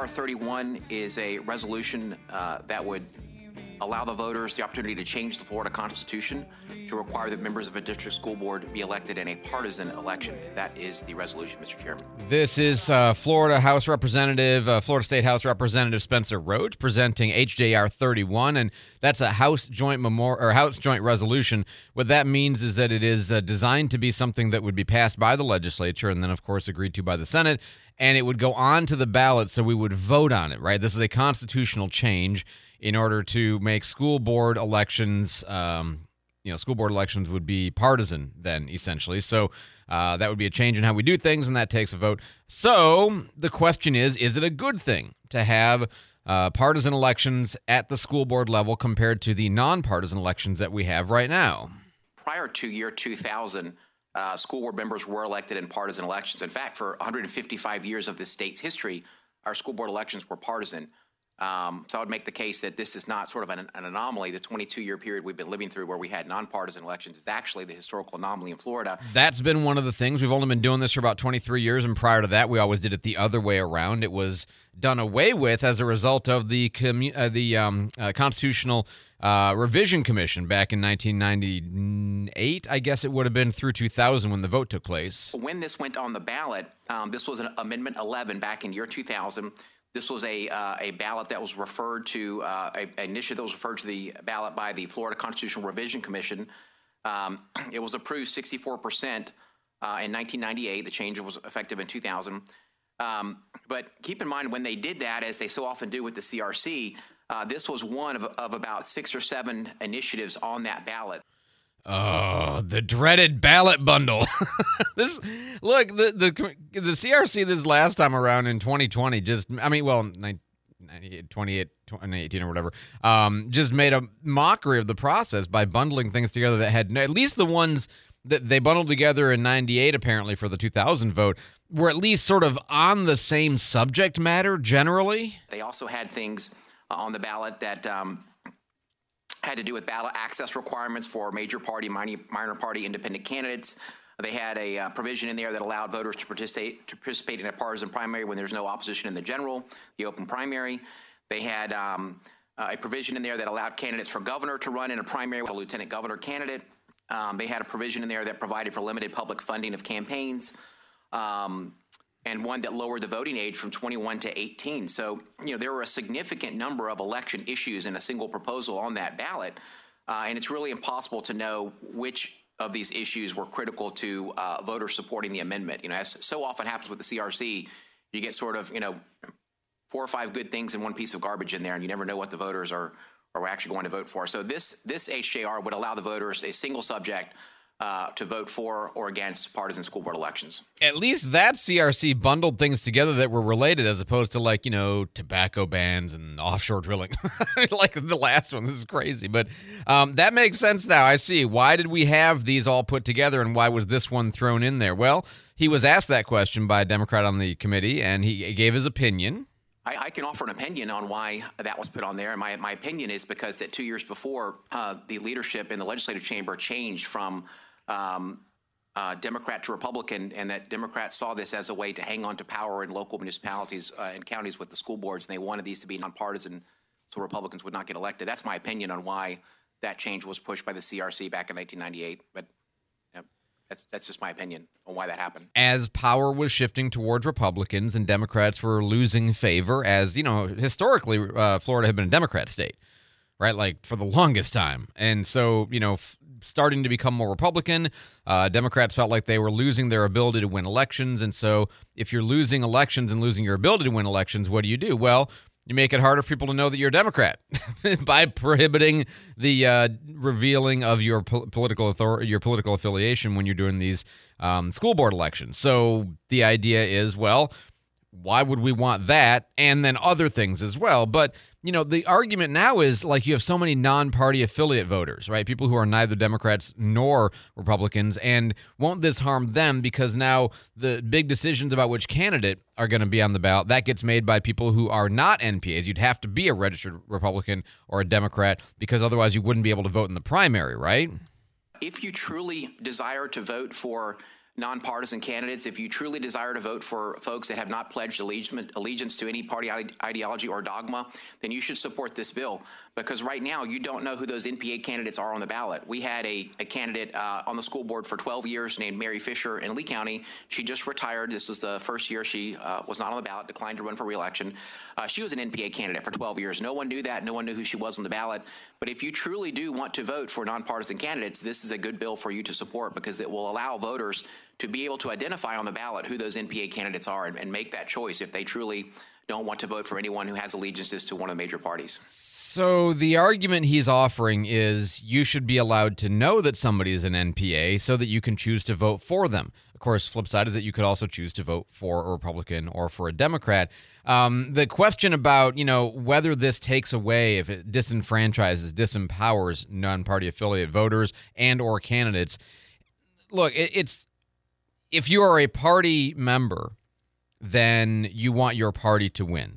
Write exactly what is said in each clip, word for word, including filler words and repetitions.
thirty-one is a resolution uh, that would allow the voters the opportunity to change the Florida Constitution to require that members of a district school board be elected in a partisan election. That is the resolution, Mister Chairman. This is uh, Florida House Representative, uh, Florida State House Representative Spencer Rhodes presenting H J R thirty-one, and that's a House Joint Memorial or House Joint Resolution. What that means is that it is uh, designed to be something that would be passed by the legislature and then, of course, agreed to by the Senate, and it would go on to the ballot, so we would vote on it. Right? This is a constitutional change in order to make school board elections, um, you know, school board elections would be partisan then, essentially. So uh, that would be a change in how we do things, and that takes a vote. So the question is, is it a good thing to have uh, partisan elections at the school board level compared to the nonpartisan elections that we have right now? Prior to year two thousand, uh, school board members were elected in partisan elections. In fact, for one hundred fifty-five years of the state's history, our school board elections were partisan. Um, so I would make the case that this is not sort of an, an anomaly. The twenty-two year period we've been living through where we had nonpartisan elections is actually the historical anomaly in Florida. That's been one of the things. We've only been doing this for about twenty-three years, and prior to that, we always did it the other way around. It was done away with as a result of the commu- uh, the um, uh, Constitutional uh, Revision Commission back in nineteen ninety-eight, I guess it would have been, through two thousand when the vote took place. When this went on the ballot, um, this was an Amendment eleven back in year two thousand. This was a uh, a ballot that was referred to, uh, a, an initiative that was referred to the ballot by the Florida Constitutional Revision Commission. Um, it was approved sixty-four percent uh, in nineteen ninety-eight. The change was effective in two thousand. Um, but keep in mind, when they did that, as they so often do with the C R C, uh, this was one of, of about six or seven initiatives on that ballot. Oh, the dreaded ballot bundle. This look, the the the C R C this last time around in twenty twenty just, I mean, well, ninety-eight, twenty-eight, twenty eighteen or whatever, um, just made a mockery of the process by bundling things together that had, at least the ones that they bundled together in ninety-eight apparently for the two thousand vote, were at least sort of on the same subject matter generally. They also had things on the ballot that um, had to do with ballot access requirements for major party, minor, minor party independent candidates. They had a uh, provision in there that allowed voters to participate to participate in a partisan primary when there's no opposition in the general, the open primary. They had um, uh, a provision in there that allowed candidates for governor to run in a primary with a lieutenant governor candidate. Um, they had a provision in there that provided for limited public funding of campaigns, um, and one that lowered the voting age from twenty-one to eighteen. So, you know, there were a significant number of election issues in a single proposal on that ballot, uh, and it's really impossible to know which of these issues were critical to uh, voters supporting the amendment. You know, as so often happens with the C R C, you get sort of, you know, four or five good things and one piece of garbage in there, and you never know what the voters are are actually going to vote for. So this this H J R would allow the voters a single subject uh, to vote for or against partisan school board elections. At least that C R C bundled things together that were related, as opposed to, like, you know, tobacco bans and offshore drilling, like the last one. This is crazy, but um, that makes sense now. I see. Why did we have these all put together, and why was this one thrown in there? Well, he was asked that question by a Democrat on the committee, and he gave his opinion. I, I can offer an opinion on why that was put on there. And my, my opinion is because that two years before, uh, the leadership in the legislative chamber changed from um, uh, Democrat to Republican, and that Democrats saw this as a way to hang on to power in local municipalities uh, and counties with the school boards, and they wanted these to be nonpartisan so Republicans would not get elected. That's my opinion on why that change was pushed by the C R C back in nineteen ninety-eight. But you know, that's, that's just my opinion on why that happened. As power was shifting towards Republicans and Democrats were losing favor, as, you know, historically, uh, Florida had been a Democrat state, right? Like, for the longest time. And so, you know, f- starting to become more Republican, uh, Democrats felt like they were losing their ability to win elections. And so if you're losing elections and losing your ability to win elections, what do you do? Well, you make it harder for people to know that you're a Democrat by prohibiting the uh, revealing of your po- political authority, your political affiliation when you're doing these um, school board elections. So the idea is, well, why would we want that? And then other things as well. But, you know, the argument now is, like, you have so many non-party affiliate voters, right? People who are neither Democrats nor Republicans. And won't this harm them? Because now the big decisions about which candidate are going to be on the ballot, that gets made by people who are not N P As. You'd have to be a registered Republican or a Democrat, because otherwise you wouldn't be able to vote in the primary, right? If you truly desire to vote for nonpartisan candidates. If you truly desire to vote for folks that have not pledged allegiance, allegiance to any party ideology or dogma, then you should support this bill. Because right now, you don't know who those N P A candidates are on the ballot. We had a, a candidate uh, on the school board for twelve years named Mary Fisher in Lee County. She just retired. This was the first year she uh, was not on the ballot, declined to run for re-election. Uh, she was an N P A candidate for twelve years. No one knew that. No one knew who she was on the ballot. But if you truly do want to vote for nonpartisan candidates, this is a good bill for you to support, because it will allow voters to be able to identify on the ballot who those N P A candidates are and, and make that choice if they truly don't want to vote for anyone who has allegiances to one of the major parties. So the argument he's offering is you should be allowed to know that somebody is an N P A so that you can choose to vote for them. Of course, flip side is that you could also choose to vote for a Republican or for a Democrat. Um, the question about, you know, whether this takes away, if it disenfranchises, disempowers non-party affiliate voters and or candidates, look, it, it's if you are a party member, then you want your party to win.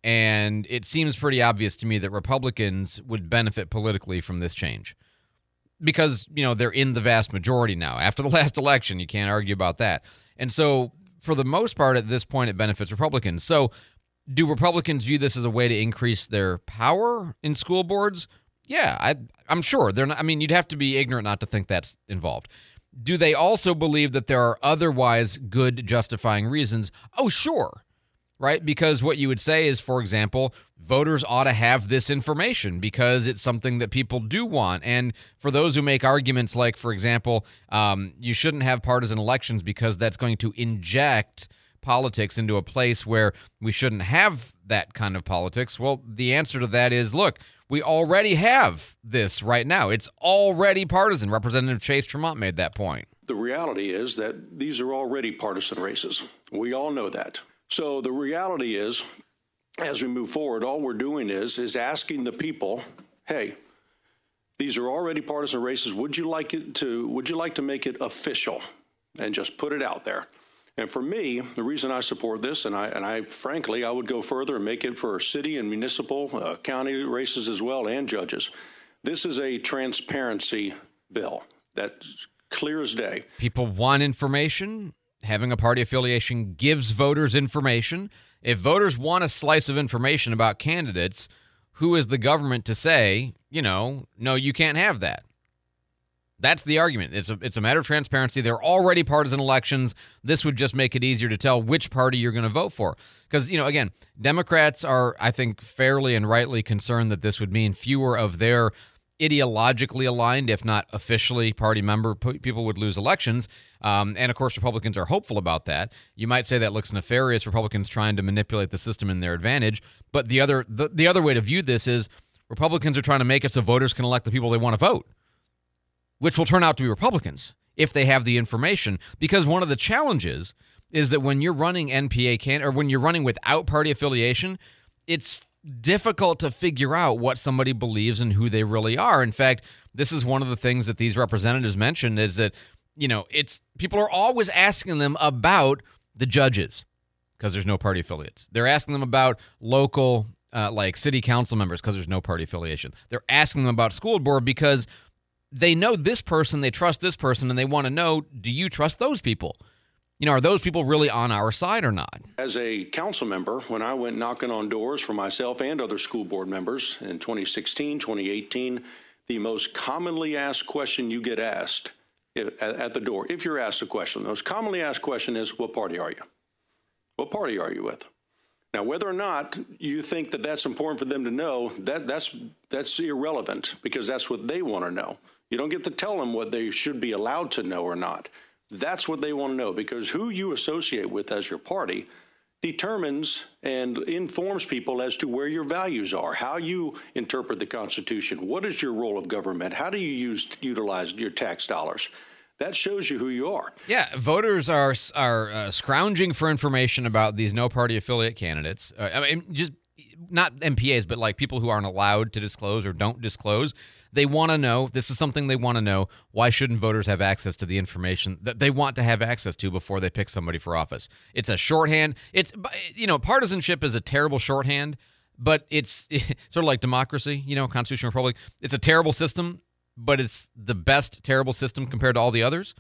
And it seems pretty obvious to me that Republicans would benefit politically from this change because, you know, they're in the vast majority now. After the last election, you can't argue about that. And so for the most part at this point, it benefits Republicans. So do Republicans view this as a way to increase their power in school boards? Yeah, I, I'm sure. They're not, I mean, you'd have to be ignorant not to think that's involved. Do they also believe that there are otherwise good justifying reasons? Oh, sure. Right? Because what you would say is, for example, voters ought to have this information because it's something that people do want. And for those who make arguments like, for example, um, you shouldn't have partisan elections because that's going to inject politics into a place where we shouldn't have that kind of politics. Well, the answer to that is, look, we already have this right now. It's already partisan. Representative Chase Tremont made that point. The reality is that these are already partisan races. We all know that. So the reality is, as we move forward, all we're doing is is asking the people, hey, these are already partisan races. Would you like it to would you like to make it official and just put it out there? And for me, the reason I support this, and I, and I frankly, I would go further and make it for city and municipal, uh, county races as well, and judges. This is a transparency bill that's clear as day. People want information. Having a party affiliation gives voters information. If voters want a slice of information about candidates, who is the government to say, you know, no, you can't have that? That's the argument. It's a, it's a matter of transparency. They're already partisan elections. This would just make it easier to tell which party you're going to vote for. Because, you know, again, Democrats are, I think, fairly and rightly concerned that this would mean fewer of their ideologically aligned, if not officially party member p- people would lose elections. Um, and, of course, Republicans are hopeful about that. You might say that looks nefarious, Republicans trying to manipulate the system in their advantage. But the other the, the other way to view this is Republicans are trying to make it so voters can elect the people they want to vote, which will turn out to be Republicans if they have the information. Because one of the challenges is that when you're running N P A can or when you're running without party affiliation, it's difficult to figure out what somebody believes and who they really are. In fact, this is one of the things that these representatives mentioned is that, you know, it's people are always asking them about the judges because there's no party affiliates. They're asking them about local, uh, like city council members because there's no party affiliation. They're asking them about school board because they know this person, they trust this person, and they want to know, do you trust those people? You know, are those people really on our side or not? As a council member, when I went knocking on doors for myself and other school board members in twenty sixteen, twenty eighteen, the most commonly asked question you get asked at the door, if you're asked a question, the most commonly asked question is, what party are you? What party are you with? Now, whether or not you think that that's important for them to know, that that's that's irrelevant because that's what they want to know. You don't get to tell them what they should be allowed to know or not. That's what they want to know because who you associate with as your party determines and informs people as to where your values are, how you interpret the Constitution, what is your role of government, how do you use utilize your tax dollars. That shows you who you are. Yeah, voters are are uh, scrounging for information about these no party affiliate candidates. Uh, I mean, just not M P As, but like people who aren't allowed to disclose or don't disclose. They want to know. This is something they want to know. Why shouldn't voters have access to the information that they want to have access to before they pick somebody for office? It's a shorthand. It's, you know, partisanship is a terrible shorthand, but it's sort of like democracy, you know, constitutional republic. It's a terrible system, but it's the best terrible system compared to all the others.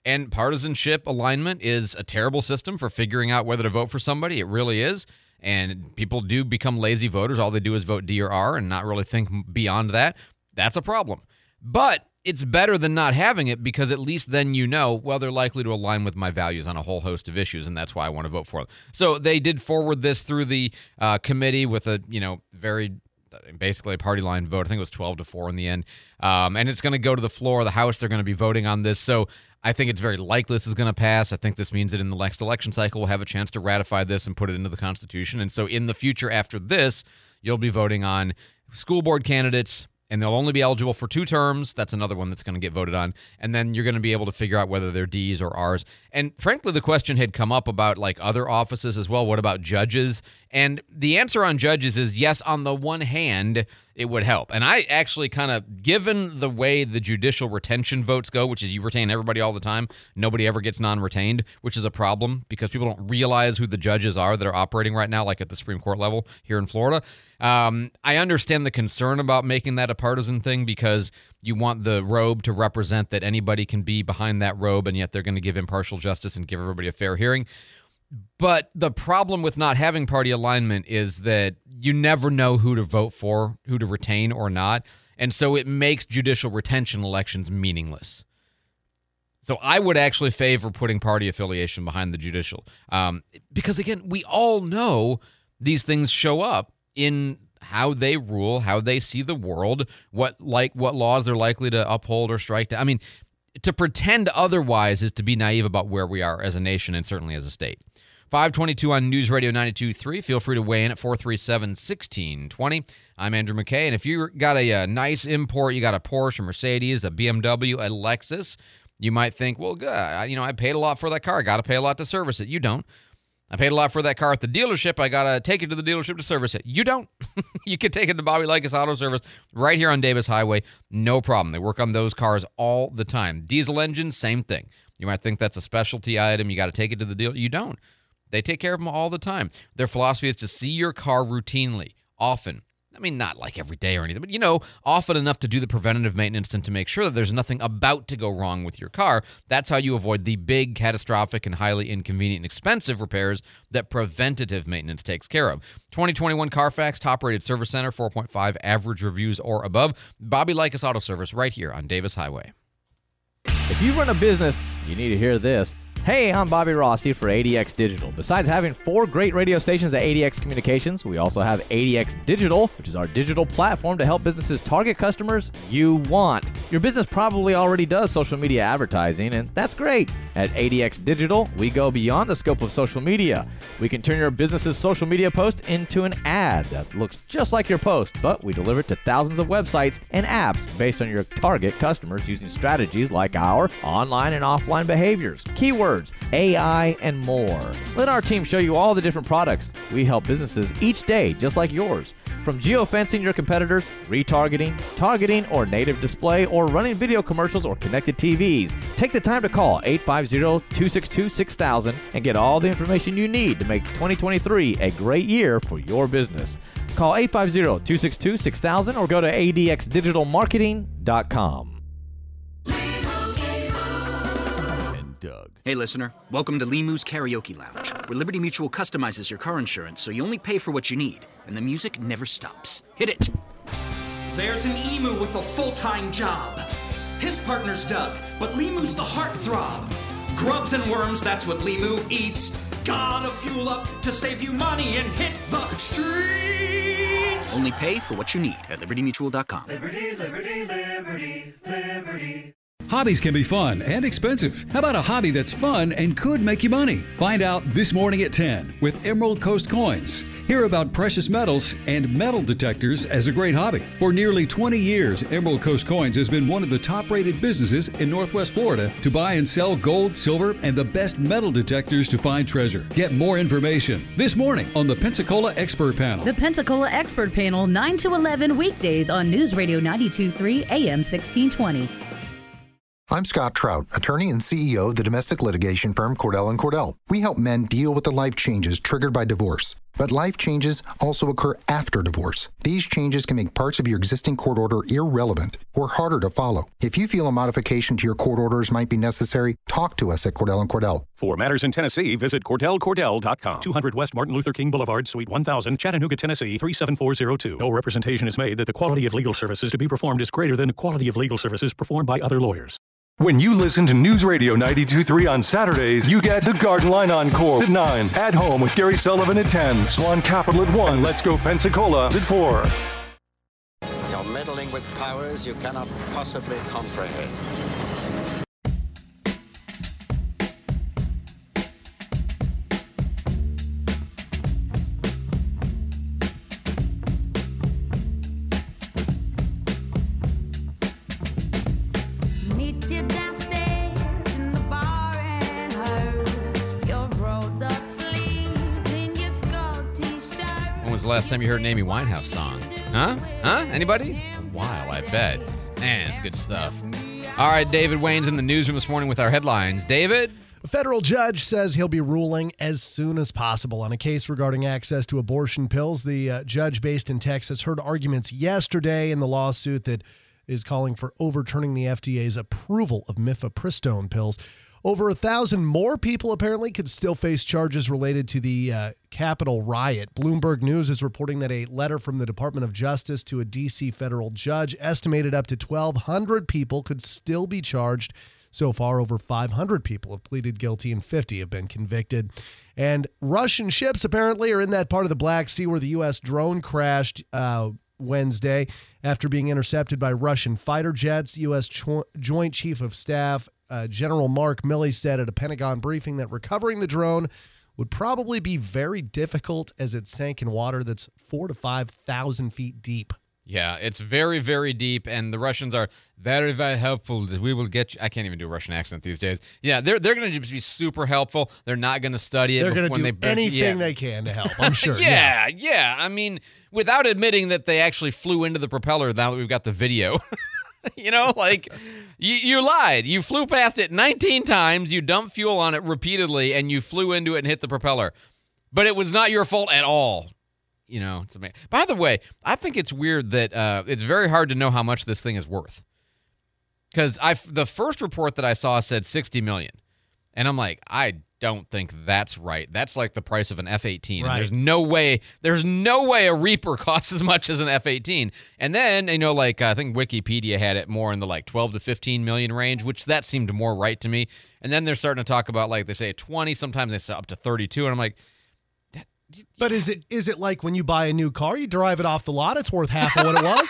And partisanship alignment is a terrible system for figuring out whether to vote for somebody. It really is. And people do become lazy voters. All they do is vote D or R and not really think beyond that. That's a problem. But it's better than not having it, because at least then you know, well, they're likely to align with my values on a whole host of issues, and that's why I want to vote for them. So they did forward this through the uh, committee with a, you know, very basically a party line vote. I think it was twelve to four in the end. Um, and it's going to go to the floor of the House. They're going to be voting on this. So I think it's very likely this is going to pass. I think this means that in the next election cycle, we'll have a chance to ratify this and put it into the Constitution. And so in the future after this, you'll be voting on school board candidates, and they'll only be eligible for two terms. That's another one that's going to get voted on. And then you're going to be able to figure out whether they're D's or R's. And frankly, the question had come up about like other offices as well. What about judges? And the answer on judges is yes, on the one hand, it would help. And I actually kind of, given the way the judicial retention votes go, which is you retain everybody all the time, nobody ever gets non-retained, which is a problem because people don't realize who the judges are that are operating right now, like at the Supreme Court level here in Florida. Um, I understand the concern about making that a partisan thing because you want the robe to represent that anybody can be behind that robe, and yet they're going to give impartial justice and give everybody a fair hearing. But the problem with not having party alignment is that you never know who to vote for, who to retain or not. And so it makes judicial retention elections meaningless. So I would actually favor putting party affiliation behind the judicial. Um, because, again, we all know these things show up in how they rule, how they see the world, what like what laws they're likely to uphold or strike down. I mean, to pretend otherwise is to be naive about where we are as a nation and certainly as a state. five twenty-two on News Radio ninety-two point three. Feel free to weigh in at four three seven, one six two zero. I'm Andrew McKay, and if you got a, a nice import, you got a Porsche, a Mercedes, a B M W, a Lexus, you might think, well, good, you know, I paid a lot for that car. I got to pay a lot to service it. You don't. I paid a lot for that car at the dealership. I got to take it to the dealership to service it. You don't. You can take it to Bobby Likas Auto Service right here on Davis Highway. No problem. They work on those cars all the time. Diesel engines, same thing. You might think that's a specialty item. You got to take it to the dealer. You don't. They take care of them all the time. Their philosophy is to see your car routinely, often. I mean, not like every day or anything, but, you know, often enough to do the preventative maintenance and to make sure that there's nothing about to go wrong with your car. That's how you avoid the big, catastrophic, and highly inconvenient and expensive repairs that preventative maintenance takes care of. twenty twenty-one Carfax, top-rated service center, four point five average reviews or above. Bobby Likas Auto Service right here on Davis Highway. If you run a business, you need to hear this. Hey, I'm Bobby Rossi for A D X Digital. Besides having four great radio stations at A D X Communications, we also have A D X Digital, which is our digital platform to help businesses target customers you want. Your business probably already does social media advertising, and that's great. At A D X Digital, we go beyond the scope of social media. We can turn your business's social media post into an ad that looks just like your post, but we deliver it to thousands of websites and apps based on your target customers using strategies like our online and offline behaviors, keywords, A I, and more. Let our team show you all the different products. We help businesses each day, just like yours. From geofencing your competitors, retargeting, targeting or native display, or running video commercials or connected T Vs. Take the time to call eight five zero, two six two, six thousand and get all the information you need to make twenty twenty-three a great year for your business. Call eight five zero, two six two, six thousand or go to A D X digital marketing dot com. Doug. Hey, listener. Welcome to Limu's Karaoke Lounge, where Liberty Mutual customizes your car insurance so you only pay for what you need, and the music never stops. Hit it! There's an emu with a full-time job. His partner's Doug, but Limu's the heartthrob. Grubs and worms, that's what Limu eats. Gotta fuel up to save you money and hit the streets. Only pay for what you need at liberty mutual dot com. Liberty, liberty, liberty, liberty. Hobbies can be fun and expensive. How about a hobby that's fun and could make you money? Find out this morning at ten with Emerald Coast Coins. Hear about precious metals and metal detectors as a great hobby. For nearly twenty years, Emerald Coast Coins has been one of the top-rated businesses in Northwest Florida to buy and sell gold, silver, and the best metal detectors to find treasure. Get more information this morning on the Pensacola Expert Panel. The Pensacola Expert Panel, nine to eleven weekdays on News Radio ninety-two point three A M sixteen twenty. I'm Scott Trout, attorney and C E O of the domestic litigation firm Cordell and Cordell. We help men deal with the life changes triggered by divorce. But life changes also occur after divorce. These changes can make parts of your existing court order irrelevant or harder to follow. If you feel a modification to your court orders might be necessary, talk to us at Cordell and Cordell. For matters in Tennessee, visit Cordell Cordell dot com. two hundred West Martin Luther King Boulevard, Suite one thousand, Chattanooga, Tennessee, three seven four zero two. No representation is made that the quality of legal services to be performed is greater than the quality of legal services performed by other lawyers. When you listen to News Radio ninety-two point three on Saturdays, you get the Garden Line Encore at nine, At Home with Gary Sullivan at ten, Swan Capital at one, Let's Go Pensacola at four. You're meddling with powers you cannot possibly comprehend. The last time you heard an Amy Winehouse song? Huh? Huh? Anybody? A while, I bet. Man, it's good stuff. All right, David Wayne's in the newsroom this morning with our headlines. David? A federal judge says he'll be ruling as soon as possible on a case regarding access to abortion pills. The uh, judge based in Texas heard arguments yesterday in the lawsuit that is calling for overturning the F D A's approval of mifepristone pills. Over a thousand more people apparently could still face charges related to the uh, Capitol riot. Bloomberg News is reporting that a letter from the Department of Justice to a D C federal judge estimated up to twelve hundred people could still be charged. So far, over five hundred people have pleaded guilty and fifty have been convicted. And Russian ships apparently are in that part of the Black Sea where the U S drone crashed uh, Wednesday after being intercepted by Russian fighter jets. U S Cho- Joint Chief of Staff Uh, General Mark Milley said at a Pentagon briefing that recovering the drone would probably be very difficult as it sank in water that's four to five thousand feet deep. Yeah, it's very, very deep, and the Russians are very, very helpful. We will get you. I can't even do a Russian accent these days. Yeah, they're they're going to just be super helpful. They're not going to study it. They're going to do they, anything yeah. they can to help, I'm sure. yeah, yeah, yeah. I mean, without admitting that they actually flew into the propeller now that we've got the video. You know, like, you, you lied. You flew past it nineteen times, you dumped fuel on it repeatedly, and you flew into it and hit the propeller. But it was not your fault at all. You know, it's amazing. By the way, I think it's weird that uh, it's very hard to know how much this thing is worth. Because I, the first report that I saw said sixty million dollars. And I'm like, I don't think that's right. That's like the price of an F eighteen. Right. And there's no way, there's no way a Reaper costs as much as an F eighteen. And then, you know, like I think Wikipedia had it more in the like twelve to fifteen million range, which that seemed more right to me. And then they're starting to talk about like they say twenty, sometimes they say up to thirty-two. And I'm like, but is it is it like when you buy a new car, you drive it off the lot, it's worth half of what it was?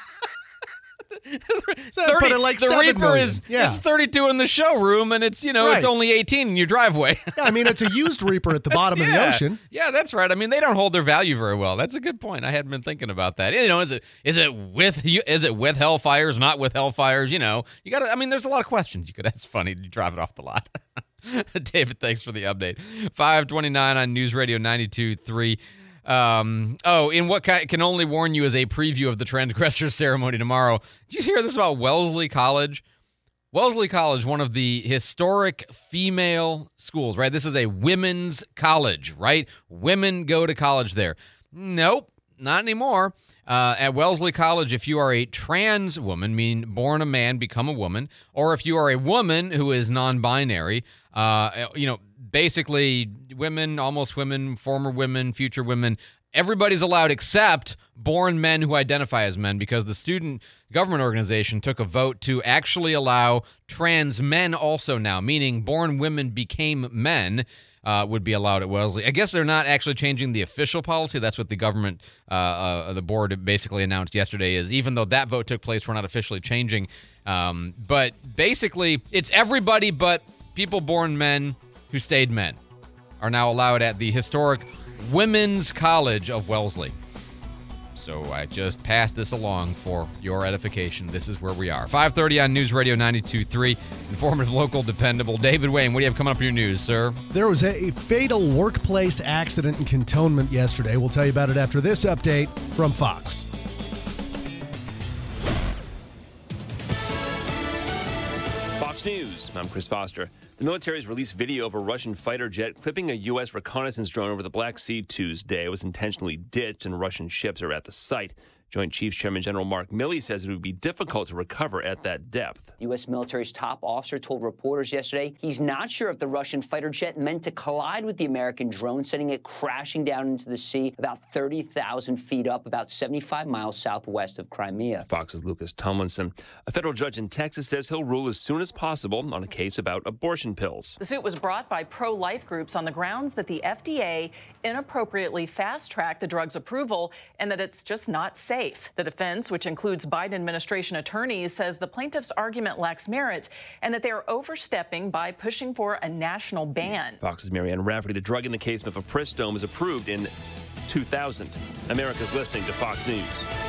thirty, it like the Reaper million. is yeah. it's thirty-two in the showroom, and it's you know right. it's only eighteen in your driveway. Yeah, I mean it's a used Reaper at the bottom yeah. of the ocean. Yeah, that's right. I mean they don't hold their value very well. That's a good point. I hadn't been thinking about that. You know, is it is it with is it with Hellfires, not with Hellfires? You know, you got to. I mean, there's a lot of questions you could. That's funny. You drive it off the lot. David, thanks for the update. five twenty-nine on News Radio ninety-two point three. Um, oh, in what ca- can only warn you is a preview of the Transgressors ceremony tomorrow. Did you hear this about Wellesley College? Wellesley College, one of the historic female schools, right? This is a women's college, right? Women go to college there. Nope, not anymore. Uh, at Wellesley College, if you are a trans woman, meaning born a man, become a woman, or if you are a woman who is non-binary, uh, you know, basically women, almost women, former women, future women, everybody's allowed except born men who identify as men, because the student government organization took a vote to actually allow trans men also now, meaning born women became men. Uh, would be allowed at Wellesley. I guess they're not actually changing the official policy. That's what the government, uh, uh, the board basically announced yesterday, is even though that vote took place, we're not officially changing. Um, but basically, it's everybody but people born men who stayed men are now allowed at the historic Women's College of Wellesley. So I just passed this along for your edification. This is where we are. five thirty on News Radio ninety-two point three. Informative, local, dependable. David Wayne, what do you have coming up in your news, sir? There was a fatal workplace accident in Cantonment yesterday. We'll tell you about it after this update from Fox. Fox News, I'm I'm Chris Foster. The military has released video of a Russian fighter jet clipping a U S reconnaissance drone over the Black Sea Tuesday. It was intentionally ditched, and Russian ships are at the site. Joint Chiefs Chairman General Mark Milley says it would be difficult to recover at that depth. The U S military's top officer told reporters yesterday he's not sure if the Russian fighter jet meant to collide with the American drone, sending it crashing down into the sea about thirty thousand feet up, about seventy-five miles southwest of Crimea. Fox's Lucas Tomlinson. A federal judge in Texas says he'll rule as soon as possible on a case about abortion pills. The suit was brought by pro-life groups on the grounds that the F D A inappropriately fast-tracked the drug's approval and that it's just not safe. The defense, which includes Biden administration attorneys, says the plaintiff's argument lacks merit and that they are overstepping by pushing for a national ban. Fox's Marianne Rafferty. The drug in the case of mifepristone was approved in two thousand. America's listening to Fox News.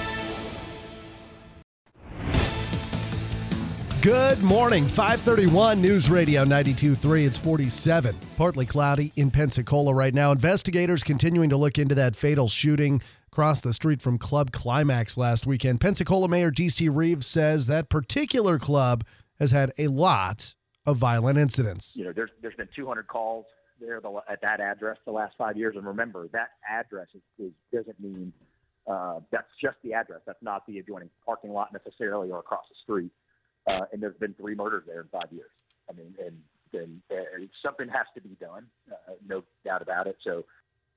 Good morning. five thirty-one News Radio ninety-two point three. It's forty-seven. Partly cloudy in Pensacola right now. Investigators continuing to look into that fatal shooting across the street from Club Climax last weekend. Pensacola Mayor D C Reeves says that particular club has had a lot of violent incidents. You know, there's there's been two hundred calls there the, at that address the last five years. And remember, that address is, is, doesn't mean uh, that's just the address. That's not the adjoining parking lot necessarily or across the street. Uh, and there's been three murders there in five years. I mean, and, and, and something has to be done, uh, no doubt about it. So.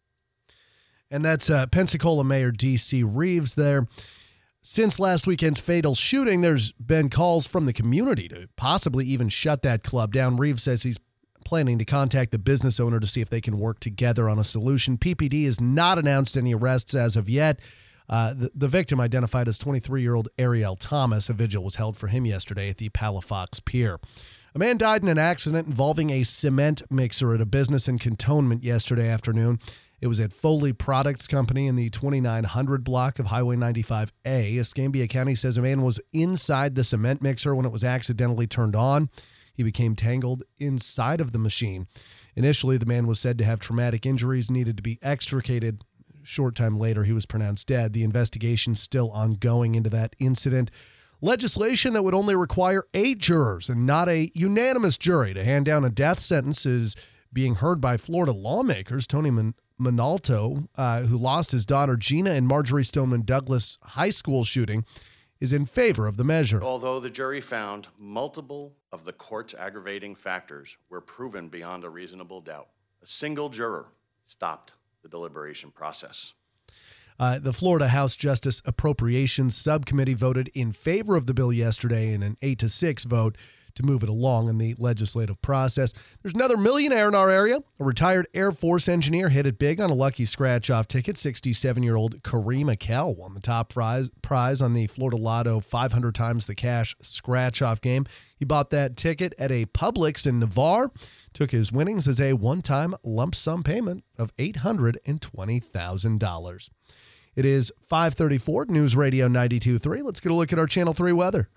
And that's uh, Pensacola Mayor D C Reeves there. Since last weekend's fatal shooting, there's been calls from the community to possibly even shut that club down. Reeves says he's planning to contact the business owner to see if they can work together on a solution. P P D has not announced any arrests as of yet. Uh, the, the victim, identified as twenty-three-year-old Ariel Thomas, a vigil was held for him yesterday at the Palafox Pier. A man died in an accident involving a cement mixer at a business in Cantonment yesterday afternoon. It was at Foley Products Company in the twenty-nine hundred block of Highway ninety-five A. Escambia County says a man was inside the cement mixer when it was accidentally turned on. He became tangled inside of the machine. Initially, the man was said to have traumatic injuries, needed to be extricated. Short time later, he was pronounced dead. The investigation's still ongoing into that incident. Legislation that would only require eight jurors and not a unanimous jury to hand down a death sentence is being heard by Florida lawmakers. Tony Min- Minalto, uh, who lost his daughter Gina in Marjorie Stoneman Douglas high school shooting, is in favor of the measure. Although the jury found multiple of the court's aggravating factors were proven beyond a reasonable doubt, a single juror stopped the deliberation process. Uh, the Florida House Justice Appropriations Subcommittee voted in favor of the bill yesterday in an eight to six vote to move it along in the legislative process. There's another millionaire in our area. A retired Air Force engineer hit it big on a lucky scratch-off ticket. sixty-seven-year-old Kareem Akell won the top prize, prize on the Florida Lotto five hundred times the cash scratch-off game. He bought that ticket at a Publix in Navarre, took his winnings as a one-time lump sum payment of eight hundred twenty thousand dollars. It is five thirty-four, News Radio ninety-two point three. Let's get a look at our Channel three weather.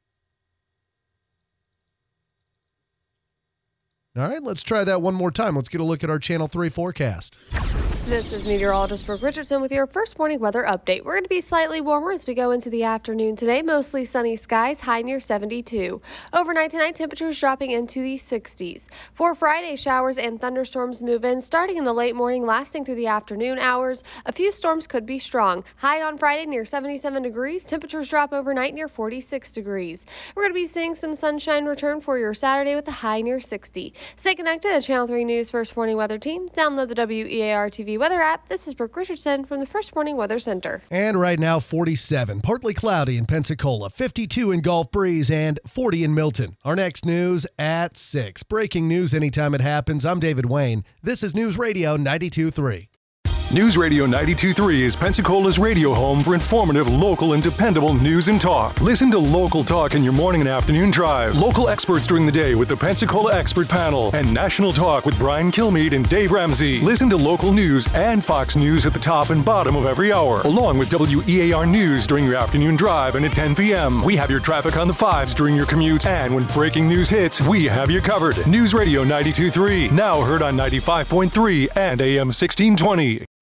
All right, let's try that one more time. Let's get a look at our Channel three forecast. This is meteorologist Brooke Richardson with your first morning weather update. We're going to be slightly warmer as we go into the afternoon today. Mostly sunny skies, high near seventy-two. Overnight tonight, temperatures dropping into the sixties. For Friday, showers and thunderstorms move in, starting in the late morning, lasting through the afternoon hours. A few storms could be strong. High on Friday near seventy-seven degrees. Temperatures drop overnight near forty-six degrees. We're going to be seeing some sunshine return for your Saturday with a high near sixty. Stay connected to the Channel three News First Morning Weather Team. Download the W E A R T V weather app. This is Brooke Richardson from the First Morning Weather Center. And right now, forty-seven. Partly cloudy in Pensacola, fifty-two in Gulf Breeze, and forty in Milton. Our next news at six. Breaking news anytime it happens. I'm David Wayne. This is News Radio ninety-two point three. News Radio ninety-two point three is Pensacola's radio home for informative, local, and dependable news and talk. Listen to local talk in your morning and afternoon drive. Local experts during the day with the Pensacola Expert Panel. And national talk with Brian Kilmeade and Dave Ramsey. Listen to local news and Fox News at the top and bottom of every hour. Along with W E A R News during your afternoon drive and at ten p.m. We have your traffic on the fives during your commute. And when breaking news hits, we have you covered. News Radio ninety-two point three. Now heard on ninety-five point three and A M sixteen twenty.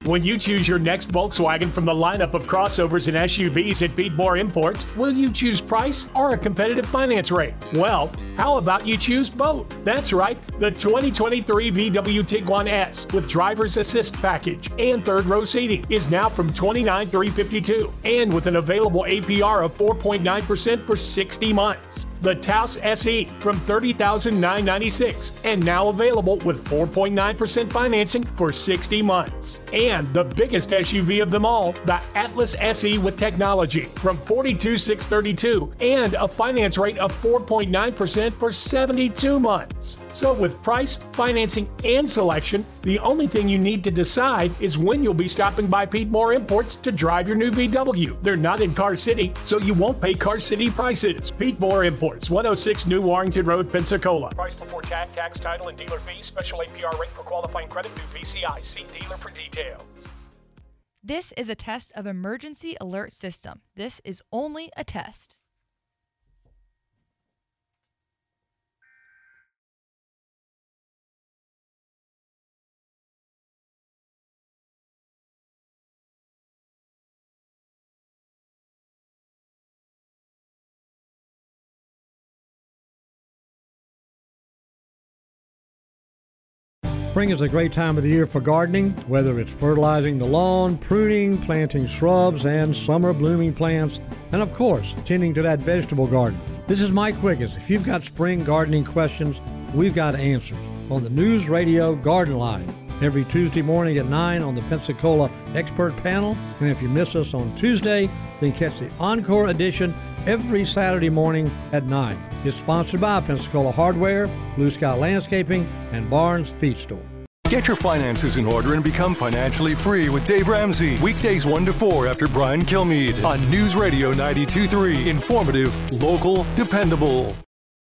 When you choose your next Volkswagen from the lineup of crossovers and S U Vs at Beatmore Imports, will you choose price or a competitive finance rate? Well, how about you choose both? That's right, the twenty twenty-three V W Tiguan S with driver's assist package and third row seating is now from twenty-nine thousand three hundred fifty-two dollars and with an available A P R of four point nine percent for sixty months. The Taos S E from thirty thousand nine hundred ninety-six dollars and now available with four point nine percent financing for sixty months. And the biggest S U V of them all, the Atlas S E with technology from forty-two thousand six hundred thirty-two dollars and a finance rate of four point nine percent for seventy-two months. So with price, financing, and selection, the only thing you need to decide is when you'll be stopping by Beatmore Imports to drive your new V W. They're not in Car City, so you won't pay Car City prices. Beatmore Imports, one oh six New Warrington Road, Pensacola. Price before tax, tax, title, and dealer fees. Special A P R rate for qualifying credit, new V C I. See dealer for details. This is a test of emergency alert system. This is only a test. Spring is a great time of the year for gardening, whether it's fertilizing the lawn, pruning, planting shrubs and summer blooming plants, and of course, tending to that vegetable garden. This is Mike Wiggins. If you've got spring gardening questions, we've got answers on the News Radio Garden Line every Tuesday morning at nine on the Pensacola Expert Panel. And if you miss us on Tuesday, then catch the Encore edition every Saturday morning at nine. It's sponsored by Pensacola Hardware, Blue Sky Landscaping, and Barnes Feed Store. Get your finances in order and become financially free with Dave Ramsey. Weekdays one to four after Brian Kilmeade on News Radio ninety-two point three. Informative, local, dependable.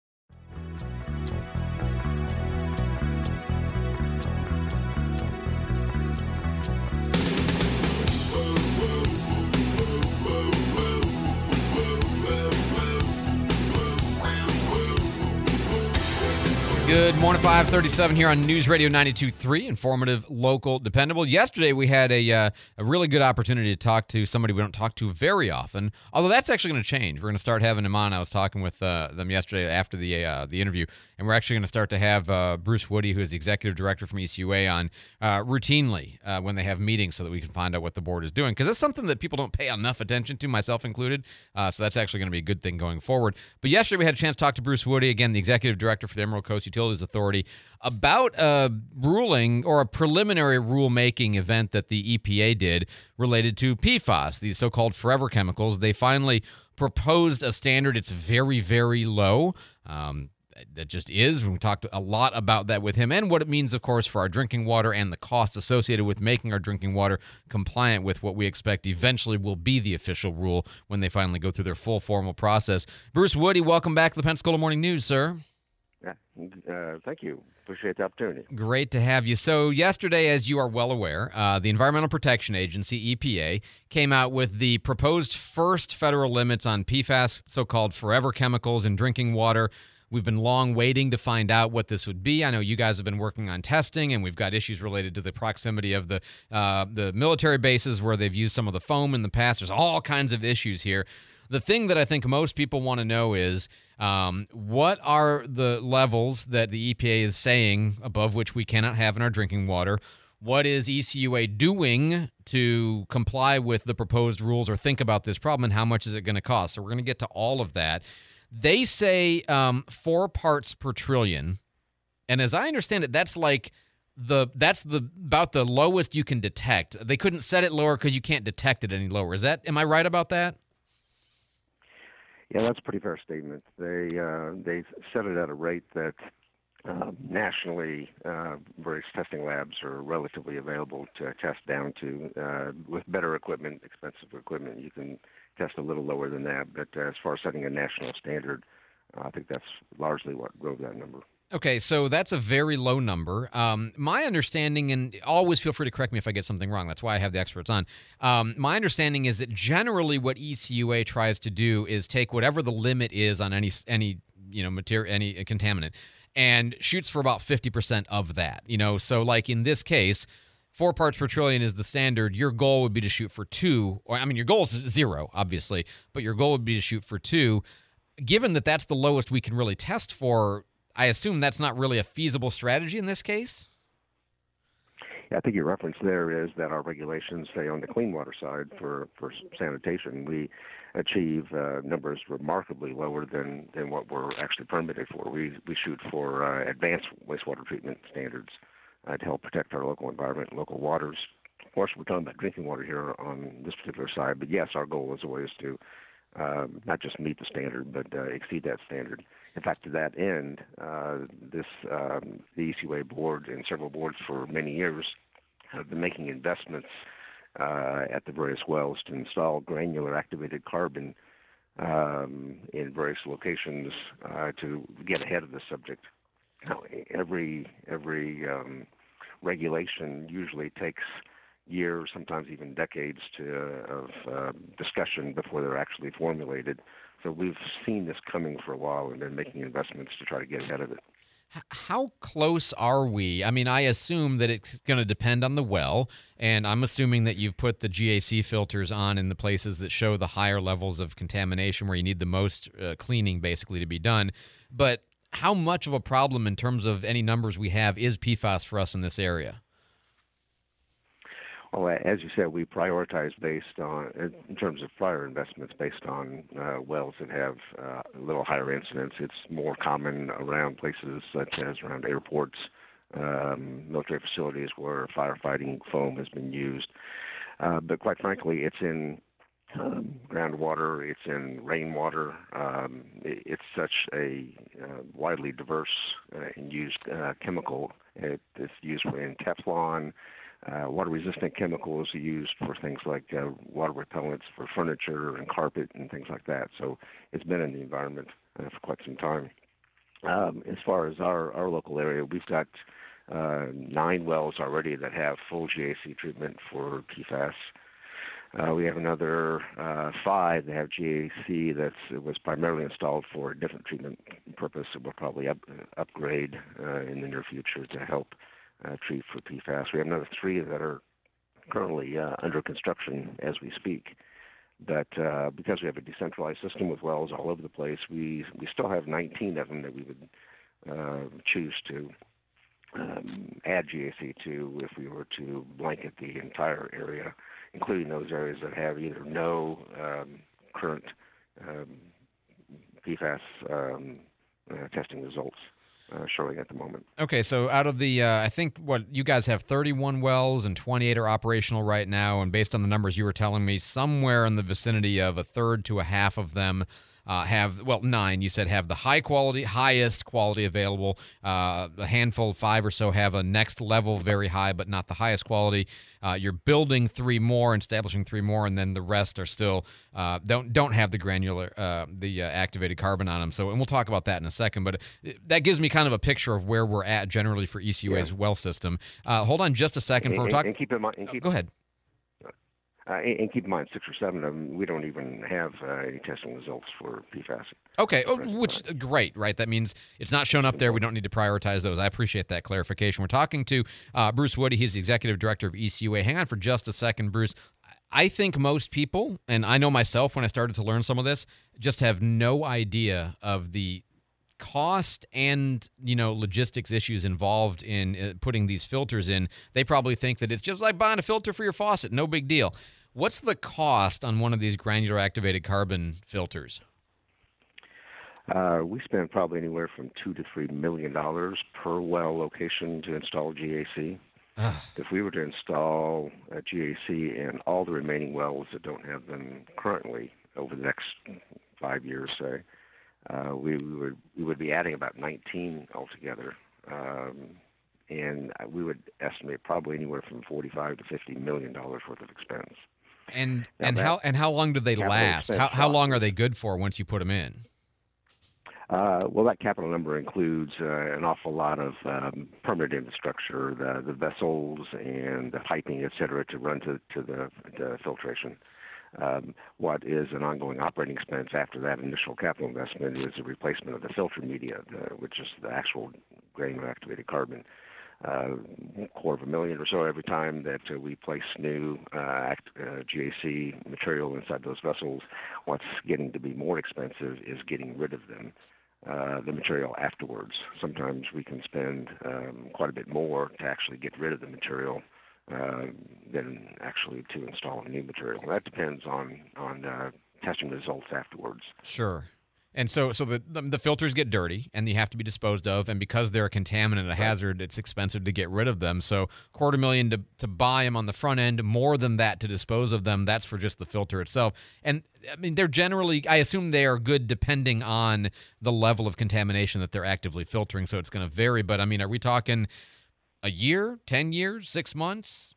Good morning, five thirty-seven here on News Radio ninety-two point three, informative, local, dependable. Yesterday, we had a uh, a really good opportunity to talk to somebody we don't talk to very often, although that's actually going to change. We're going to start having him on. I was talking with uh, them yesterday after the uh, the interview, and we're actually going to start to have uh, Bruce Woody, who is the executive director from E C U A, on uh, routinely uh, when they have meetings so that we can find out what the board is doing, because that's something that people don't pay enough attention to, myself included, uh, so that's actually going to be a good thing going forward. But yesterday, we had a chance to talk to Bruce Woody, again, the executive director for the Emerald Coast Utilities Authority, about a ruling or a preliminary rulemaking event that the E P A did related to P F A S, these so-called forever chemicals. They finally proposed a standard. It's very, very low. Um, that just is. We talked a lot about that with him and what it means, of course, for our drinking water and the costs associated with making our drinking water compliant with what we expect eventually will be the official rule when they finally go through their full formal process. Bruce Woody, welcome back to the Pensacola Morning News, sir. Yeah, uh, thank you. Appreciate the opportunity. Great to have you. So yesterday, as you are well aware, uh, the Environmental Protection Agency, E P A, came out with the proposed first federal limits on P F A S, so-called forever chemicals in drinking water. We've been long waiting to find out what this would be. I know you guys have been working on testing, and we've got issues related to the proximity of the uh, the military bases where they've used some of the foam in the past. There's all kinds of issues here. The thing that I think most people want to know is um, what are the levels that the E P A is saying above which we cannot have in our drinking water? What is E C U A doing to comply with the proposed rules or think about this problem, and how much is it going to cost? So we're going to get to all of that. They say um, four parts per trillion, and as I understand it, that's like the that's the about the lowest you can detect. They couldn't set it lower because you can't detect it any lower. Is that am I right about that? Yeah, that's a pretty fair statement. They uh, they set it at a rate that uh, nationally uh, various testing labs are relatively available to test down to. Uh, with better equipment, expensive equipment, you can test a little lower than that. But uh, as far as setting a national standard, uh, I think that's largely what drove that number. Okay, so that's a very low number. Um, my understanding, and always feel free to correct me if I get something wrong, that's why I have the experts on. Um, my understanding is that generally what E C U A tries to do is take whatever the limit is on any any you know material, any contaminant, and shoots for about fifty percent of that. You know, so like in this case, four parts per trillion is the standard. Your goal would be to shoot for two. Or I mean, your goal is zero, obviously, but your goal would be to shoot for two. Given that that's the lowest we can really test for, I assume that's not really a feasible strategy in this case? Yeah, I think your reference there is that our regulations say on the clean water side for, for sanitation, we achieve uh, numbers remarkably lower than, than what we're actually permitted for. We we shoot for uh, advanced wastewater treatment standards uh, to help protect our local environment and local waters. Of course, we're talking about drinking water here on this particular side, but yes, our goal is always to um, not just meet the standard, but uh, exceed that standard. In fact, to that end, uh, this um, the E C W A board and several boards for many years have been making investments uh, at the various wells to install granular activated carbon um, in various locations uh, to get ahead of the subject. Now, every every um, regulation usually takes years, sometimes even decades, to, of uh, discussion before they're actually formulated. So we've seen this coming for a while and been making investments to try to get ahead of it. How close are we? I mean, I assume that it's going to depend on the well, and I'm assuming that you've put the G A C filters on in the places that show the higher levels of contamination where you need the most uh, cleaning basically to be done. But how much of a problem in terms of any numbers we have is P FAS for us in this area? Well, as you said, we prioritize based on, in terms of prior investments, based on uh, wells that have uh, a little higher incidence. It's more common around places such as around airports, um, military facilities where firefighting foam has been used. Uh, but quite frankly, it's in um, groundwater, it's in rainwater. Um, it, it's such a uh, widely diverse uh, and used uh, chemical. It, it's used in Teflon. Uh, water-resistant chemicals are used for things like uh, water repellents for furniture and carpet and things like that. So it's been in the environment uh, for quite some time. Um, as far as our, our local area, we've got uh, nine wells already that have full G A C treatment for P FAS. Uh, we have another uh, five that have G A C that was primarily installed for a different treatment purpose that we'll probably up, upgrade uh, in the near future to help Uh, treat for P FAS. We have another three that are currently uh, under construction as we speak. But uh, because we have a decentralized system with wells all over the place, we we still have nineteen of them that we would uh, choose to um, add G A C to if we were to blanket the entire area, including those areas that have either no um, current um, P FAS um, uh, testing results Uh, showing at the moment. Okay, so out of the, uh, I think what you guys have thirty-one wells and twenty-eight are operational right now, and based on the numbers you were telling me, somewhere in the vicinity of a third to a half of them uh, have, well, nine, you said have the high quality, highest quality available. Uh, a handful, five or so, have a next level very high, but not the highest quality. Uh, you're building three more, establishing three more, and then the rest are still uh, don't don't have the granular, uh, the uh, activated carbon on them. So, and we'll talk about that in a second. But that gives me kind of a picture of where we're at generally for E C W A's yeah. well system. Uh, hold on just a second. And, for and, talk- and keep in mind, and keep, oh, go ahead. Uh, and, and keep in mind, six or seven of them, we don't even have uh, any testing results for P FAS. Okay, oh, which great, right? That means it's not shown up there. We don't need to prioritize those. I appreciate that clarification. We're talking to uh, Bruce Woody. He's the executive director of E C W A. Hang on for just a second, Bruce. I think most people, and I know myself when I started to learn some of this, just have no idea of the cost and, you know, logistics issues involved in uh, putting these filters in. They probably think that it's just like buying a filter for your faucet. No big deal. What's the cost on one of these granular activated carbon filters? Uh, we spend probably anywhere from two to three million dollars per well location to install G A C. If we were to install a G A C in all the remaining wells that don't have them currently over the next five years, say, uh, we, we would we would be adding about nineteen altogether, um, and we would estimate probably anywhere from forty-five to fifty million dollars worth of expense. And now and how and how long do they last? How how long are they good for once you put them in? Uh, well, that capital number includes uh, an awful lot of um, permanent infrastructure, the, the vessels and the piping, et cetera, to run to, to the, the filtration. Um, what is an ongoing operating expense after that initial capital investment is the replacement of the filter media, the, which is the actual granular activated carbon. uh, quarter of a million or so every time that uh, we place new uh, act, uh, G A C material inside those vessels. What's getting to be more expensive is getting rid of them, uh, the material afterwards. Sometimes we can spend um, quite a bit more to actually get rid of the material uh, than actually to install new material. That depends on, on uh, testing results afterwards. Sure. And so so the, the the filters get dirty, and they have to be disposed of, and because they're a contaminant, a Right. hazard, it's expensive to get rid of them. So quarter million to, to buy them on the front end, more than that to dispose of them. That's for just the filter itself. And, I mean, they're generally, I assume they are good depending on the level of contamination that they're actively filtering, so it's going to vary. But, I mean, are we talking a year, ten years, six months?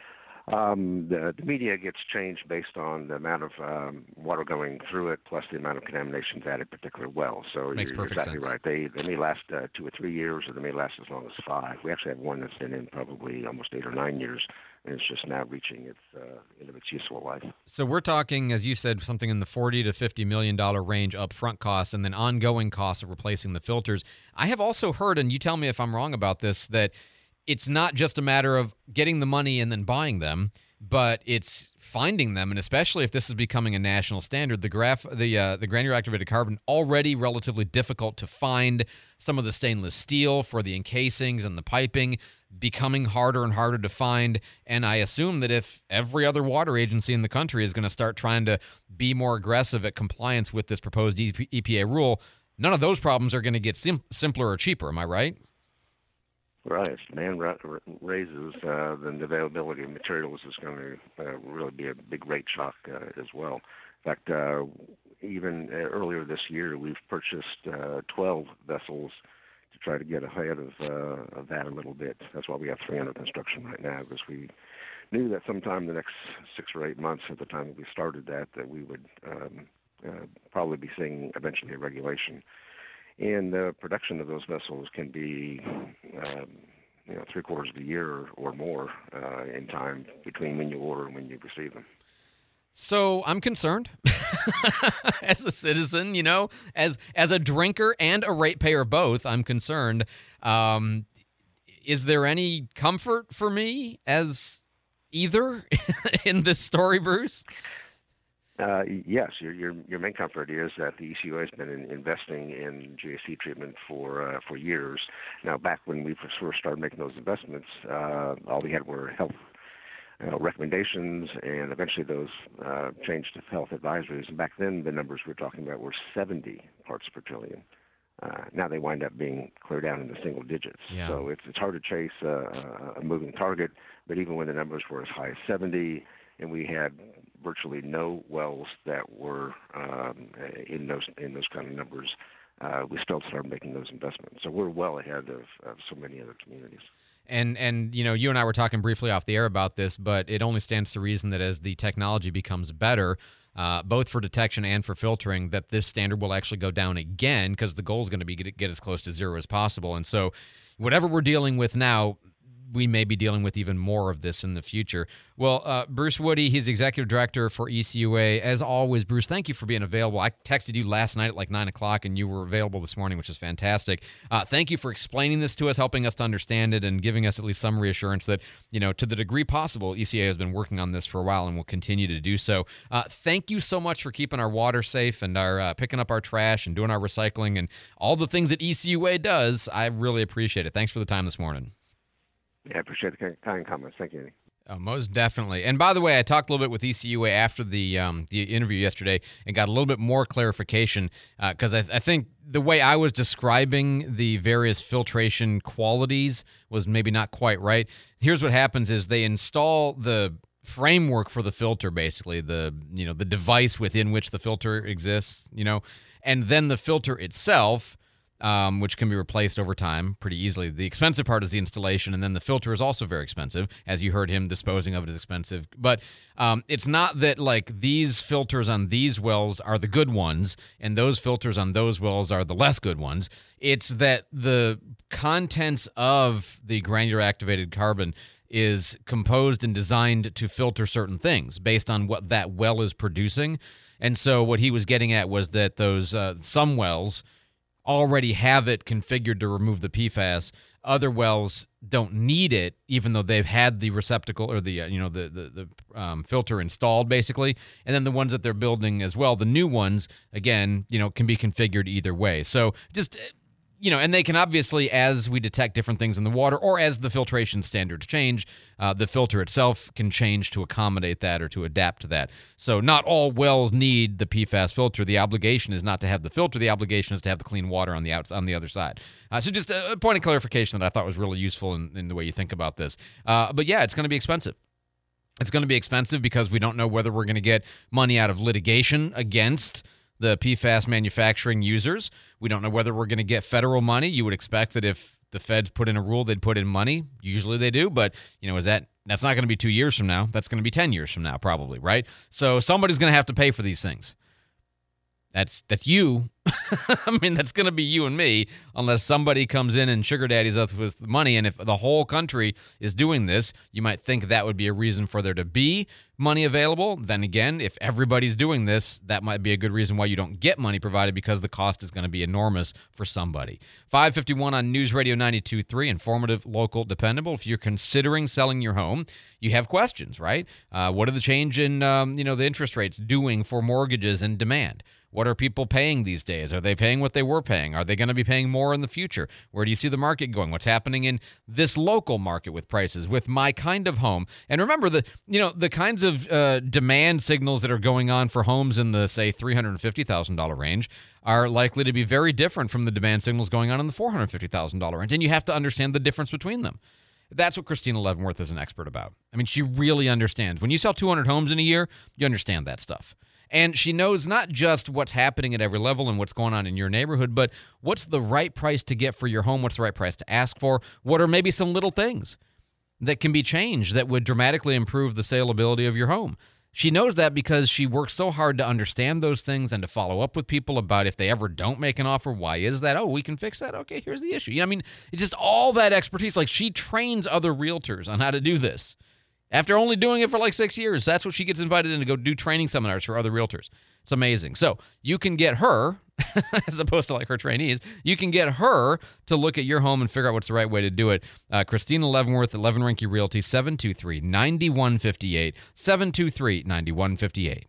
Um, the, the media gets changed based on the amount of um, water going through it, plus the amount of contamination at a particular well. So Makes you're perfect exactly sense. right. They they may last uh, two or three years, or they may last as long as five. We actually have one that's been in probably almost eight or nine years, and it's just now reaching its uh, end of its useful life. So we're talking, as you said, something in the forty to fifty million dollar range upfront costs, and then ongoing costs of replacing the filters. I have also heard, and you tell me if I'm wrong about this, that it's not just a matter of getting the money and then buying them, but it's finding them, and especially if this is becoming a national standard, the graph, the uh, the granular activated carbon, already relatively difficult to find. Some of the stainless steel for the encasings and the piping becoming harder and harder to find. And I assume that if every other water agency in the country is going to start trying to be more aggressive at compliance with this proposed E P A rule, none of those problems are going to get sim- simpler or cheaper. Am I right? Right. As demand ra- raises, uh, then the availability of materials is going to uh, really be a big rate shock uh, as well. In fact, uh, even uh, earlier this year, we've purchased uh, twelve vessels to try to get ahead of, uh, of that a little bit. That's why we have three under construction right now, because we knew that sometime in the next six or eight months at the time that we started that, that we would um, uh, probably be seeing eventually a regulation. And the production of those vessels can be, um, you know, three quarters of a year or more uh, in time between when you order and when you receive them. So I'm concerned as a citizen, you know, as as a drinker and a ratepayer both, I'm concerned. Um, is there any comfort for me as either in this story, Bruce? Uh, yes, your, your your main comfort is that the E C U A has been in, investing in G A C treatment for uh, for years. Now, back when we first started making those investments, uh, all we had were health uh, recommendations, and eventually those uh, changed to health advisories. And back then, the numbers we were talking about were seventy parts per trillion. Uh, now they wind up being clear down in the single digits. Yeah. So it's it's hard to chase uh, a moving target. But even when the numbers were as high as seventy, and we had virtually no wells that were um, in those in those kind of numbers, uh, we still started making those investments. So we're well ahead of, of so many other communities. And, and you know, you and I were talking briefly off the air about this, but it only stands to reason that as the technology becomes better, uh, both for detection and for filtering, that this standard will actually go down again, because the goal is going to be get, get as close to zero as possible. And so whatever we're dealing with now, we may be dealing with even more of this in the future. Well, uh, Bruce Woody, he's executive director for E C U A. As always, Bruce, thank you for being available. I texted you last night at like nine o'clock, and you were available this morning, which is fantastic. Uh, thank you for explaining this to us, helping us to understand it, and giving us at least some reassurance that, you know, to the degree possible, E C U A has been working on this for a while and will continue to do so. Uh, thank you so much for keeping our water safe and our uh, picking up our trash and doing our recycling and all the things that E C U A does. I really appreciate it. Thanks for the time this morning. Yeah, I appreciate the kind comments. Thank you, Andy. Oh, most definitely. And by the way, I talked a little bit with E C U A after the um, the interview yesterday and got a little bit more clarification because uh, I, I think the way I was describing the various filtration qualities was maybe not quite right. Here's what happens is they install the framework for the filter, basically the you know the device within which the filter exists, you know, and then the filter itself, Um, which can be replaced over time pretty easily. The expensive part is the installation, and then the filter is also very expensive. As you heard him, disposing of it is expensive. But um, it's not that, like, these filters on these wells are the good ones, and those filters on those wells are the less good ones. It's that the contents of the granular activated carbon is composed and designed to filter certain things based on what that well is producing. And so what he was getting at was that those uh, some wells already have it configured to remove the P FAS. Other wells don't need it, even though they've had the receptacle or the uh, you know the the, the um, filter installed, basically. And then the ones that they're building as well, the new ones, again, you know, can be configured either way. So just, you know, and they can obviously, as we detect different things in the water or as the filtration standards change, uh, the filter itself can change to accommodate that or to adapt to that. So not all wells need the P FAS filter. The obligation is not to have the filter. The obligation is to have the clean water on the outs- on the other side. Uh, so just a point of clarification that I thought was really useful in, in the way you think about this. Uh, but yeah, it's going to be expensive. It's going to be expensive because we don't know whether we're going to get money out of litigation against the P FAS manufacturing users. We don't know whether we're going to get federal money. You would expect that if the feds put in a rule, they'd put in money. Usually they do, but you know, is that that's not going to be two years from now. That's going to be ten years from now, probably, right? So somebody's going to have to pay for these things. That's that's you. I mean, that's going to be you and me, unless somebody comes in and sugar daddies us with money. And if the whole country is doing this, you might think that would be a reason for there to be money available. Then again, if everybody's doing this, that might be a good reason why you don't get money provided, because the cost is going to be enormous for somebody. five fifty-one on News Radio ninety-two point three, informative, local, dependable. If you're considering selling your home, you have questions, right? Uh, what are the change in um, you know the interest rates doing for mortgages and demand? What are people paying these days? Are they paying what they were paying? Are they going to be paying more in the future? Where do you see the market going? What's happening in this local market with prices, with my kind of home? And remember, the you know the kinds of uh, demand signals that are going on for homes in the, say, three hundred fifty thousand dollars range are likely to be very different from the demand signals going on in the four hundred fifty thousand dollars range. And you have to understand the difference between them. That's what Christina Leavenworth is an expert about. I mean, she really understands. When you sell two hundred homes in a year, you understand that stuff. And she knows not just what's happening at every level and what's going on in your neighborhood, but what's the right price to get for your home, what's the right price to ask for, what are maybe some little things that can be changed that would dramatically improve the saleability of your home. She knows that because she works so hard to understand those things and to follow up with people about if they ever don't make an offer, why is that? Oh, we can fix that. Okay, here's the issue. You know, I mean, it's just all that expertise. Like, she trains other realtors on how to do this. After only doing it for like six years, that's what she gets invited in to go do training seminars for other realtors. It's amazing. So you can get her, as opposed to like her trainees, you can get her to look at your home and figure out what's the right way to do it. Uh, Christina Leavenworth at Levin Rinke Realty, seven two three, nine one five eight, seven two three, nine one five eight.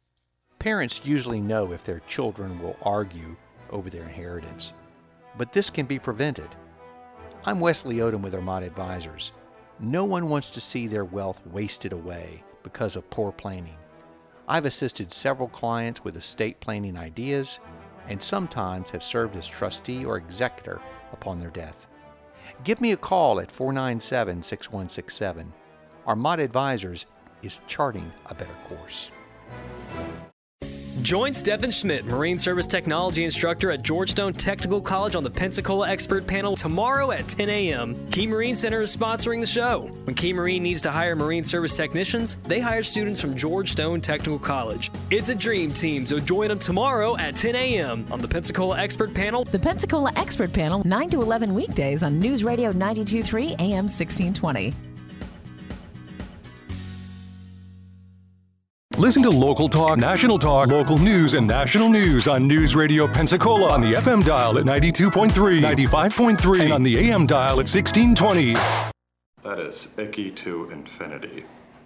Parents usually know if their children will argue over their inheritance, but this can be prevented. I'm Wesley Odom with Armada Advisors. No one wants to see their wealth wasted away because of poor planning. I've assisted several clients with estate planning ideas and sometimes have served as trustee or executor upon their death. Give me a call at four nine seven, six one six seven. Armada Advisors is charting a better course. Join Stephen Schmidt, Marine Service Technology Instructor at Georgetown Technical College on the Pensacola Expert Panel tomorrow at ten a.m. Key Marine Center is sponsoring the show. When Key Marine needs to hire Marine Service technicians, they hire students from Georgetown Technical College. It's a dream team, so join them tomorrow at ten a.m. on the Pensacola Expert Panel. The Pensacola Expert Panel, nine to eleven weekdays on News Radio ninety-two point three A M sixteen twenty. Listen to local talk, national talk, local news, and national news on News Radio Pensacola on the F M dial at ninety-two point three, ninety-five point three, and on the A M dial at sixteen twenty. That is Icky to infinity.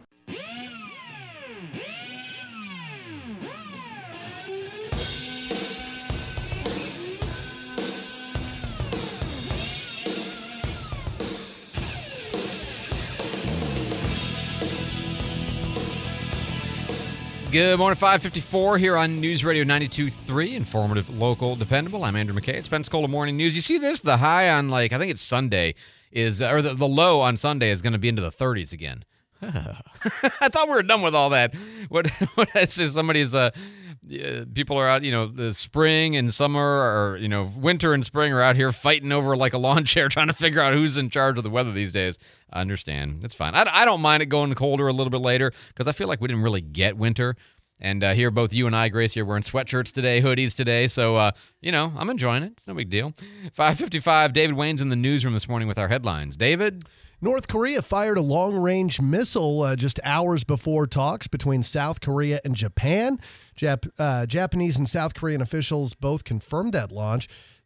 Good morning, five fifty-four here on News Radio ninety-two point three, informative, local, dependable. I'm Andrew McKay. It's Pensacola Morning News. You see this? The high on, like, I think it's Sunday, is, or the, the low on Sunday is going to be into the thirties again. I thought we were done with all that. What, what I say, somebody's, uh, people are out, you know, the spring and summer, or, you know, winter and spring are out here fighting over like a lawn chair, trying to figure out who's in charge of the weather these days. I understand. It's fine. I, I don't mind it going colder a little bit later, because I feel like we didn't really get winter. And uh, here, both you and I, Gracie, are wearing sweatshirts today, hoodies today. So, uh, you know, I'm enjoying it. It's no big deal. five fifty-five, David Wayne's in the newsroom this morning with our headlines. David? North Korea fired a long-range missile uh, just hours before talks between South Korea and Japan. Jap- uh, Japanese and South Korean officials both confirmed that launch.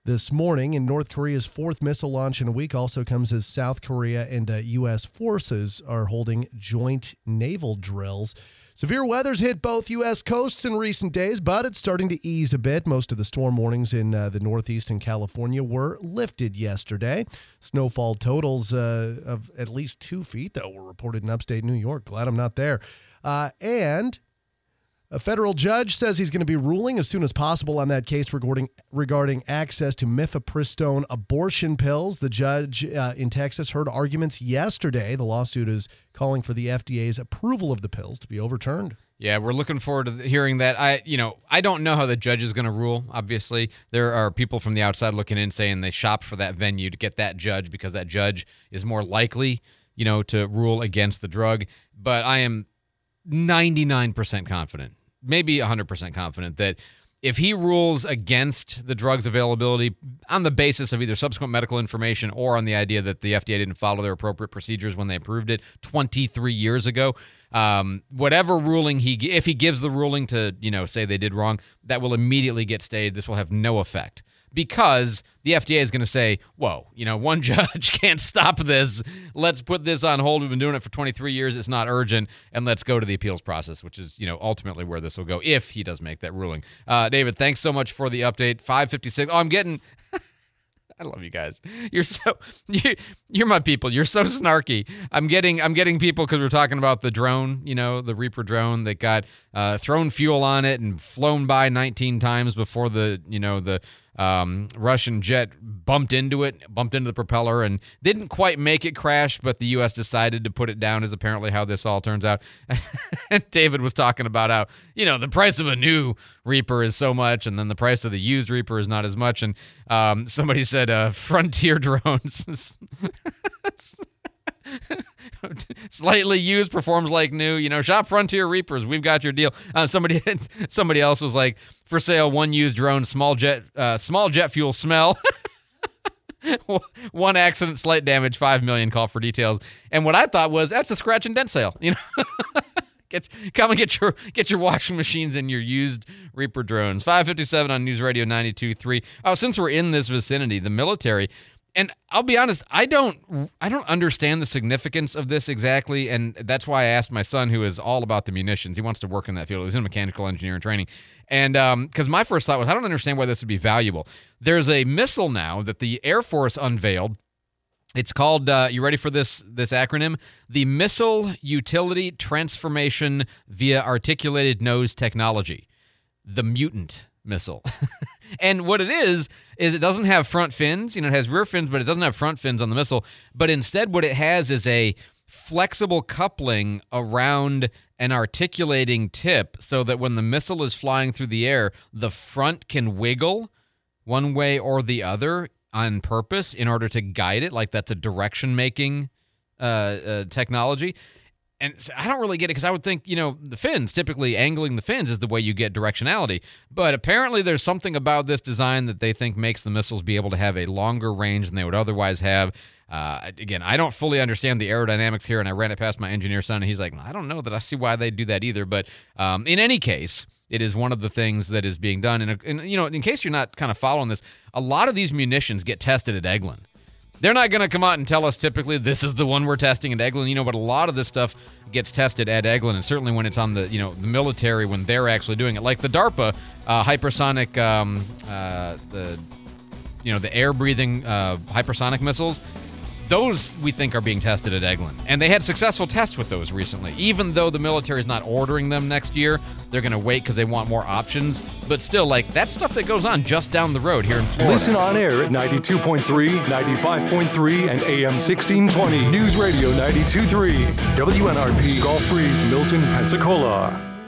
this morning. And North Korea's fourth missile launch in a week also comes as South Korea and uh, U S forces are holding joint naval drills. Severe weather's hit both U S coasts in recent days, but it's starting to ease a bit. Most of the storm warnings in uh, the Northeast and California were lifted yesterday. Snowfall totals uh, of at least two feet, though, were reported in upstate New York. Glad I'm not there. Uh, and a federal judge says he's going to be ruling as soon as possible on that case regarding regarding access to mifepristone abortion pills. The judge uh, in Texas heard arguments yesterday. The lawsuit is calling for the F D A's approval of the pills to be overturned. Yeah, we're looking forward to hearing that. I, you know, I don't know how the judge is going to rule. Obviously, there are people from the outside looking in saying they shopped for that venue to get that judge because that judge is more likely, you know, to rule against the drug. But I am ninety-nine percent confident, maybe one hundred percent confident that if he rules against the drug's availability on the basis of either subsequent medical information or on the idea that the F D A didn't follow their appropriate procedures when they approved it twenty-three years ago, um, whatever ruling he, if he gives the ruling to, you know, say they did wrong, that will immediately get stayed. This will have no effect because the F D A is going to say, whoa, you know, one judge can't stop this. Let's put this on hold. We've been doing it for twenty-three years. It's not urgent. And let's go to the appeals process, which is, you know, ultimately where this will go if he does make that ruling. Uh, David, thanks so much for the update. five fifty-six. Oh, I'm getting... I love you guys. You're so you're, you're my people. You're so snarky. I'm getting I'm getting people because we're talking about the drone, you know, the Reaper drone that got uh, thrown fuel on it and flown by nineteen times before the, you know, the um, Russian jet bumped into it, bumped into the propeller and didn't quite make it crash, but the U S decided to put it down is apparently how this all turns out. And David was talking about how, you know, the price of a new Reaper is so much and then the price of the used Reaper is not as much. And um, somebody said uh, Frontier drones. Slightly used, performs like new. You know, shop Frontier Reapers. We've got your deal. Uh, somebody, somebody else was like, for sale, one used drone, small jet, uh, small jet fuel smell. One accident, slight damage, five million. Call for details. And what I thought was that's a scratch and dent sale. You know, get come and get your get your washing machines and your used Reaper drones. five fifty-seven on News Radio ninety-two point three. Oh, since we're in this vicinity, the military. And I'll be honest, I don't I don't understand the significance of this exactly, and that's why I asked my son, who is all about the munitions. He wants to work in that field. He's in mechanical engineering training. And because um, my first thought was, I don't understand why this would be valuable. There's a missile now that the Air Force unveiled. It's called, uh, you ready for this this acronym? The Missile Utility Transformation via Articulated Nose Technology. The Mutant missile. And what it is, is it doesn't have front fins. You know, it has rear fins, but it doesn't have front fins on the missile. But instead what it has is a flexible coupling around an articulating tip so that when the missile is flying through the air, the front can wiggle one way or the other on purpose in order to guide it. Like that's a direction-making uh, uh, technology. And I don't really get it because I would think, you know, the fins, typically angling the fins is the way you get directionality. But apparently there's something about this design that they think makes the missiles be able to have a longer range than they would otherwise have. Uh, again, I don't fully understand the aerodynamics here, and I ran it past my engineer son, and he's like, I don't know that I see why they do that either. But um, in any case, it is one of the things that is being done. And, and, you know, in case you're not kind of following this, a lot of these munitions get tested at Eglin. They're not going to come out and tell us typically this is the one we're testing at Eglin, you know, but a lot of this stuff gets tested at Eglin, and certainly when it's on the, you know, the military, when they're actually doing it. Like the DARPA uh, hypersonic, um, uh, the, you know, the air-breathing uh, hypersonic missiles, those we think are being tested at Eglin. And they had successful tests with those recently. Even though the military is not ordering them next year, they're going to wait because they want more options. But still, like, that's stuff that goes on just down the road here in Florida. Listen on air at ninety-two point three, ninety-five point three, and A M sixteen twenty. News Radio ninety-two point three. W N R P, Gulf Breeze, Milton, Pensacola.